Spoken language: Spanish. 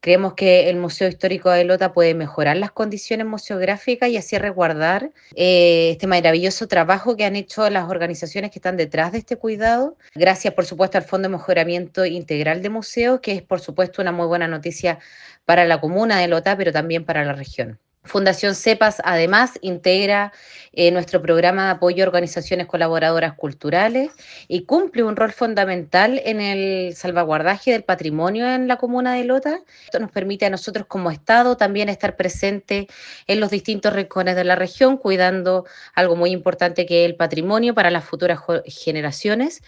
Creemos que el Museo Histórico de Lota puede mejorar las condiciones museográficas y así resguardar este maravilloso trabajo que han hecho las organizaciones que están detrás de este cuidado. Gracias, por supuesto, al Fondo de Mejoramiento Integral de Museos, que es, por supuesto, una muy buena noticia para la comuna de Lota, pero también para la región. Fundación CEPAS, además, integra nuestro programa de apoyo a organizaciones colaboradoras culturales y cumple un rol fundamental en el salvaguardaje del patrimonio en la comuna de Lota. Esto nos permite a nosotros como Estado también estar presente en los distintos rincones de la región, cuidando algo muy importante que es el patrimonio para las futuras generaciones.